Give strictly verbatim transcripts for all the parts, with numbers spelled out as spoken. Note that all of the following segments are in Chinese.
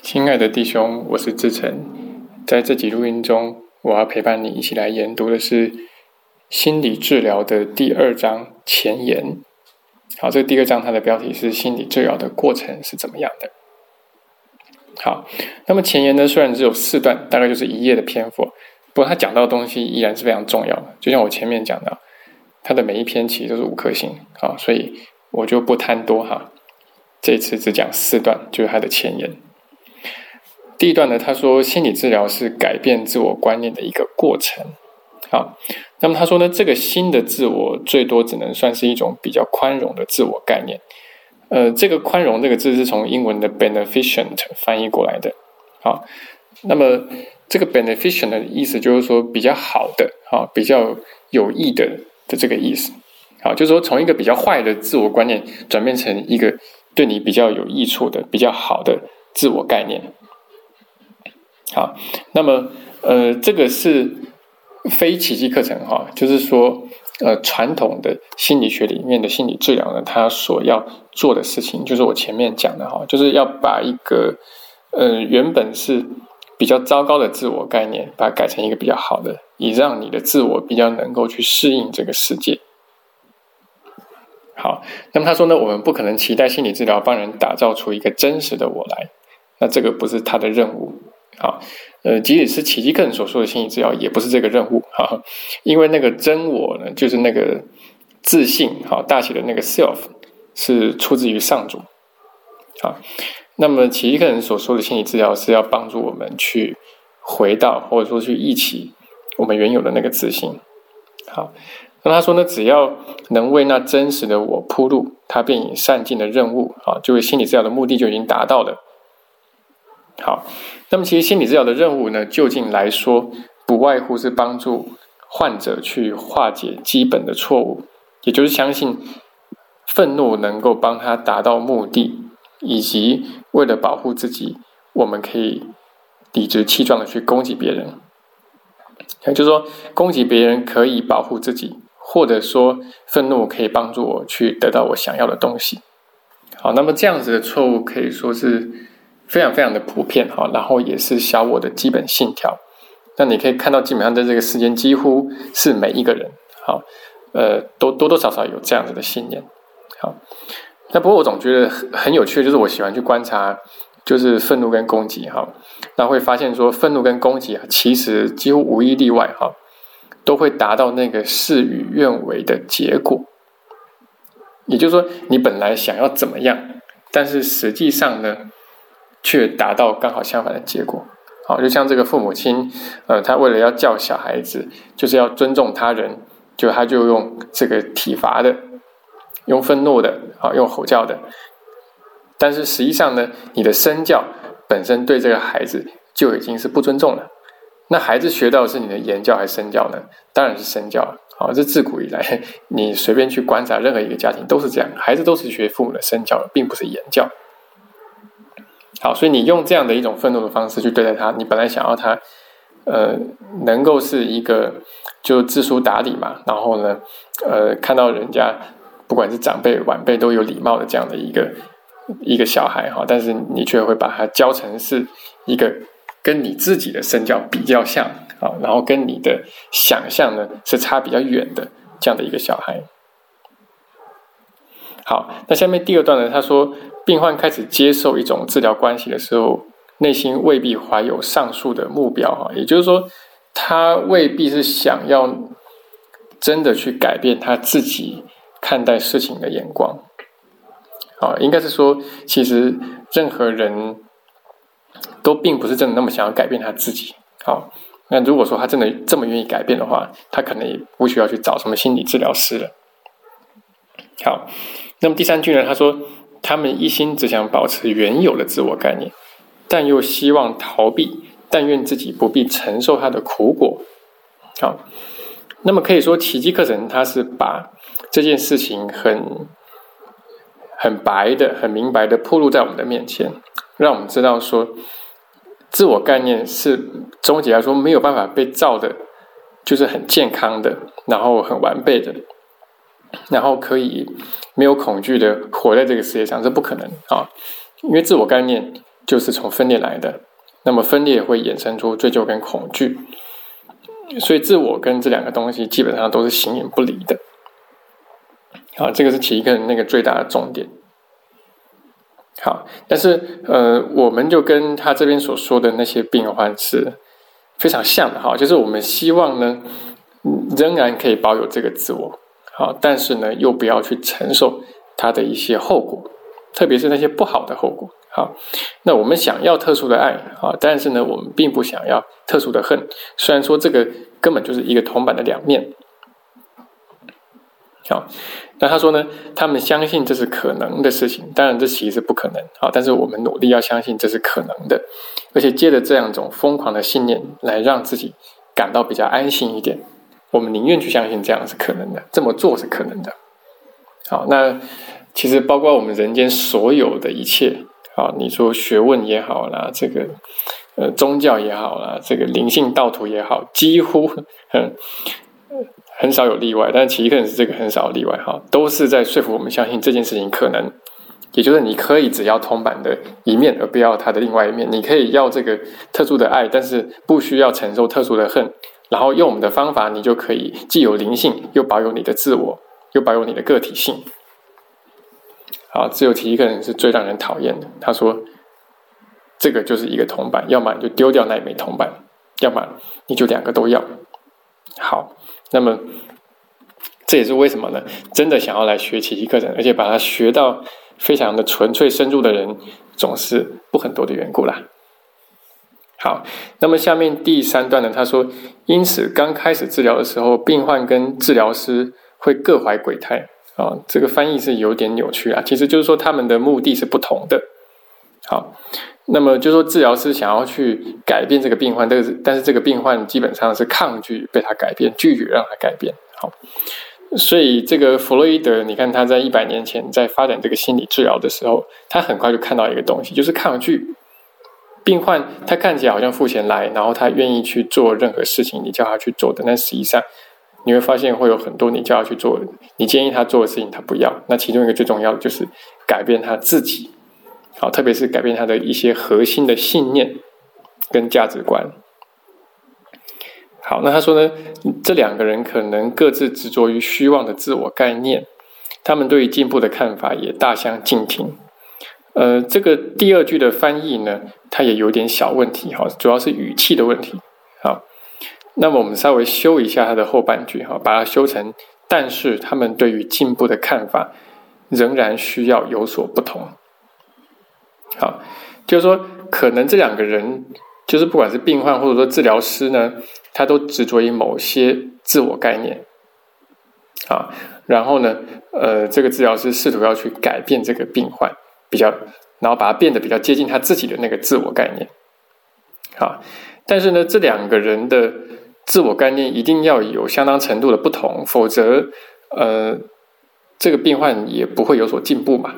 亲爱的弟兄，我是志成。在这集录音中，我要陪伴你一起来研读的是心理治疗的第二章前言。好，这个第二章它的标题是心理治疗的过程是怎么样的。好，那么前言呢，虽然只有四段，大概就是一页的篇幅，不过它讲到的东西依然是非常重要的。就像我前面讲的，它的每一篇其实都是五颗星，好，所以我就不贪多哈。这一次只讲四段，就是它的前言。第一段呢，他说心理治疗是改变自我观念的一个过程。好，那么他说呢，这个新的自我最多只能算是一种比较宽容的自我概念。呃，这个宽容这个字是从英文的 beneficent 翻译过来的。好，那么这个 beneficent 的意思就是说比较好的，好，比较有益的的这个意思。好，就是说从一个比较坏的自我观念转变成一个对你比较有益处的、比较好的自我概念。好，那么呃，这个是非奇迹课程哈，就是说呃，传统的心理学里面的心理治疗呢，它所要做的事情，就是我前面讲的哈，就是要把一个呃原本是比较糟糕的自我概念，把它改成一个比较好的，以让你的自我比较能够去适应这个世界。好，那么他说呢，我们不可能期待心理治疗帮人打造出一个真实的我来，那这个不是他的任务。好，呃，即使是奇迹课程所说的心理治疗，也不是这个任务，哈，因为那个真我呢，就是那个自信，好，大写的那个 self 是出自于上主。好，那么奇迹课程所说的心理治疗是要帮助我们去回到，或者说去忆起我们原有的那个自信。好，那他说呢，只要能为那真实的我铺路，他便以善尽的任务，啊，就是心理治疗的目的就已经达到了。好，那么其实心理治疗的任务呢，究竟来说，不外乎是帮助患者去化解基本的错误，也就是相信愤怒能够帮他达到目的，以及为了保护自己，我们可以理直气壮的去攻击别人。也就是说，攻击别人可以保护自己，或者说愤怒可以帮助我去得到我想要的东西。好，那么这样子的错误可以说是非常非常的普遍，然后也是小我的基本信条。那你可以看到，基本上在这个世间几乎是每一个人，好，呃，都多多少少有这样子的信念。好，那不过我总觉得很有趣的就是我喜欢去观察，就是愤怒跟攻击，哈，那会发现说愤怒跟攻击其实几乎无一例外，哈，都会达到那个事与愿违的结果。也就是说，你本来想要怎么样，但是实际上呢，却达到刚好相反的结果。好，就像这个父母亲，呃，他为了要教小孩子，就是要尊重他人，就他就用这个体罚的，用愤怒的，啊，用吼叫的。但是实际上呢，你的身教本身对这个孩子就已经是不尊重了。那孩子学到的是你的言教还是身教呢？当然是身教了。好，这自古以来，你随便去观察任何一个家庭都是这样，孩子都是学父母的身教，并不是言教。好，所以你用这样的一种愤怒的方式去对待他，你本来想要他，呃，能够是一个就知书达理嘛，然后呢，呃，看到人家不管是长辈晚辈都有礼貌的这样的一个一个小孩哈，但是你却会把他教成是一个跟你自己的身教比较像啊，然后跟你的想象呢是差比较远的这样的一个小孩。好，那下面第二段呢，他说，病患开始接受一种治疗关系的时候，内心未必怀有上述的目标，也就是说，他未必是想要真的去改变他自己看待事情的眼光。好，应该是说，其实任何人都并不是真的那么想要改变他自己。好，那如果说他真的这么愿意改变的话，他可能也不需要去找什么心理治疗师了。好，那么第三句呢，他说他们一心只想保持原有的自我概念，但又希望逃避，但愿自己不必承受他的苦果。好，那么可以说奇迹课程它是把这件事情很很白的很明白的暴露在我们的面前，让我们知道说自我概念是终极来说没有办法被造的就是很健康的，然后很完备的，然后可以没有恐惧的活在这个世界上，这不可能啊！因为自我概念就是从分裂来的，那么分裂会衍生出追究跟恐惧，所以自我跟这两个东西基本上都是形影不离的。好，这个是奇异课程那个最大的重点。好，但是呃，我们就跟他这边所说的那些病患是非常像的哈，就是我们希望呢，仍然可以保有这个自我，好，但是呢，又不要去承受它的一些后果，特别是那些不好的后果。好，那我们想要特殊的爱啊，但是呢，我们并不想要特殊的恨。虽然说这个根本就是一个铜板的两面。好，那他说呢，他们相信这是可能的事情，当然这其实是不可能啊，但是我们努力要相信这是可能的，而且借着这样一种疯狂的信念来让自己感到比较安心一点。我们宁愿去相信这样是可能的，这么做是可能的。好，那其实包括我们人间所有的一切啊，你说学问也好啦，这个呃宗教也好啦，这个灵性道途也好，几乎嗯。很少有例外，但是奇异课程是这个很少例外哈，都是在说服我们相信这件事情可能，也就是你可以只要铜板的一面，而不要它的另外一面。你可以要这个特殊的爱，但是不需要承受特殊的恨。然后用我们的方法，你就可以既有灵性，又保有你的自我，又保有你的个体性。好，只有奇异课程是最让人讨厌的。他说，这个就是一个铜板，要么你就丢掉那一枚铜板，要么你就两个都要。好。那么这也是为什么呢？真的想要来学奇异课程，而且把它学到非常的纯粹深入的人，总是不很多的缘故啦。好，那么下面第三段呢，他说，因此刚开始治疗的时候，病患跟治疗师会各怀鬼胎啊、哦，这个翻译是有点扭曲啊，其实就是说他们的目的是不同的。好，那么就是说治疗师想要去改变这个病患，但是这个病患基本上是抗拒被他改变，拒绝让他改变。好，所以这个弗洛伊德，你看他在一百年前在发展这个心理治疗的时候，他很快就看到一个东西，就是抗拒病患。他看起来好像付钱来，然后他愿意去做任何事情你叫他去做的，但实际上你会发现会有很多你叫他去做，你建议他做的事情他不要。那其中一个最重要的就是改变他自己。好，特别是改变他的一些核心的信念跟价值观。好，那他说呢，这两个人可能各自执着于虚妄的自我概念，他们对于进步的看法也大相径庭。呃，这个第二句的翻译呢，它也有点小问题，哈，主要是语气的问题。好，那么我们稍微修一下它的后半句，哈，把它修成，但是他们对于进步的看法仍然需要有所不同。好，就是说可能这两个人，就是不管是病患或者说治疗师呢，他都执着于某些自我概念。啊，然后呢，呃，这个治疗师试图要去改变这个病患，比较，然后把它变得比较接近他自己的那个自我概念。啊，但是呢，这两个人的自我概念一定要有相当程度的不同，否则，呃，这个病患也不会有所进步嘛。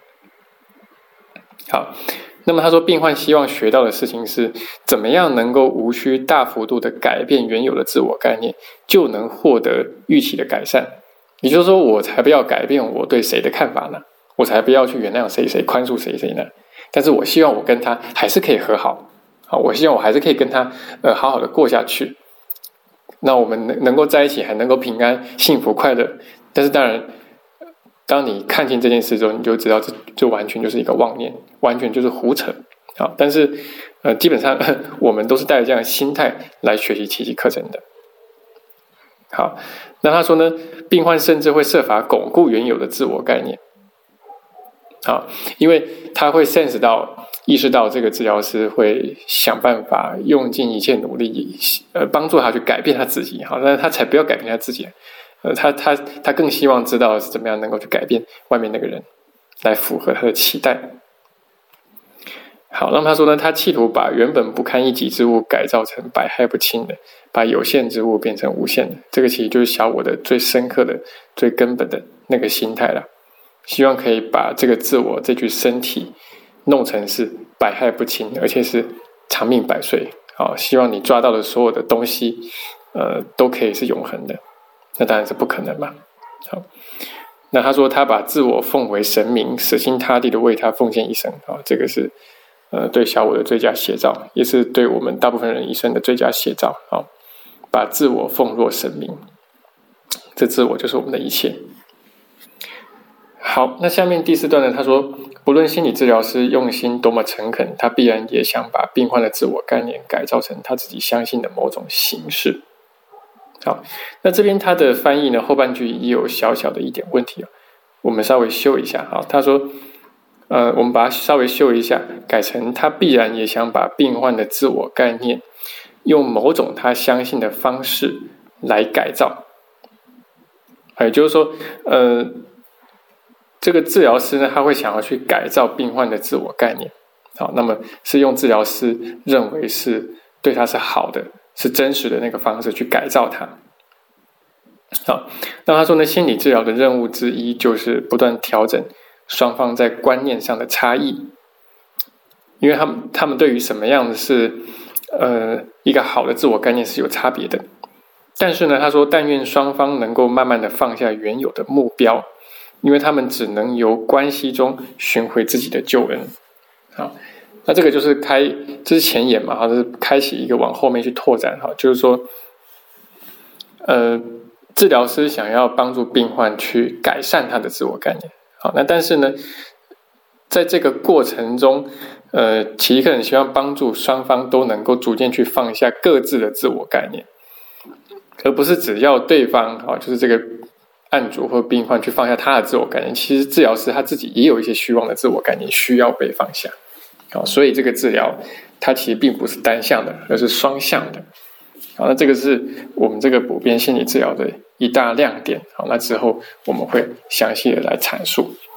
好，那么他说，病患希望学到的事情是怎么样能够无需大幅度的改变原有的自我概念，就能获得预期的改善。也就是说，我才不要改变我对谁的看法呢，我才不要去原谅谁谁，宽恕谁谁呢。但是我希望我跟他还是可以和好，好，我希望我还是可以跟他呃好好的过下去。那我们能能够在一起，还能够平安、幸福、快乐。但是当然，当你看清这件事之后，你就知道这就完全就是一个妄念，完全就是胡扯。好，但是呃，基本上我们都是带着这样的心态来学习奇迹课程的。好，那他说呢，病患甚至会设法巩固原有的自我概念。好，因为他会 sense 到、意识到这个治疗师会想办法用尽一切努力，呃，帮助他去改变他自己。好，那他才不要改变他自己。呃，他他他更希望知道是怎么样能够去改变外面那个人，来符合他的期待。好，那么他说呢，他企图把原本不堪一击之物改造成百害不侵的，把有限之物变成无限的。这个其实就是小我的最深刻的、最根本的那个心态了。希望可以把这个自我、这具身体弄成是百害不侵，而且是长命百岁。好，希望你抓到的所有的东西，呃，都可以是永恒的。那当然是不可能嘛。好，那他说他把自我奉为神明，舍心塌地的为他奉献一生。好，这个是呃对小我的最佳写照，也是对我们大部分人一生的最佳写照啊。把自我奉若神明，这自我就是我们的一切。好，那下面第四段呢，他说，不论心理治疗师用心多么诚恳，他必然也想把病患的自我概念改造成他自己相信的某种形式。好，那这边他的翻译呢，后半句也有小小的一点问题哦，我们稍微修一下。好，他说，呃，我们把它稍微修一下，改成他必然也想把病患的自我概念用某种他相信的方式来改造。也就是说，呃，这个治疗师呢，他会想要去改造病患的自我概念。好，那么是用治疗师认为是对他是好的，是真实的那个方式去改造他。好，那他说呢，心理治疗的任务之一就是不断调整双方在观念上的差异，因为他们他们对于什么样的是呃一个好的自我概念是有差别的。但是呢，他说，但愿双方能够慢慢的放下原有的目标，因为他们只能由关系中寻回自己的救恩。好，那这个就是开，这是前言嘛，就是开启一个往后面去拓展哈，就是说，呃，治疗师想要帮助病患去改善他的自我概念。好，那但是呢，在这个过程中，呃，奇克很希望帮助双方都能够逐渐去放下各自的自我概念，而不是只要对方啊，就是这个案主或病患去放下他的自我概念。其实治疗师他自己也有一些虚妄的自我概念需要被放下。好，所以这个治疗它其实并不是单向的，而是双向的。好，那这个是我们这个普遍心理治疗的一大亮点。好，那之后我们会详细的来阐述。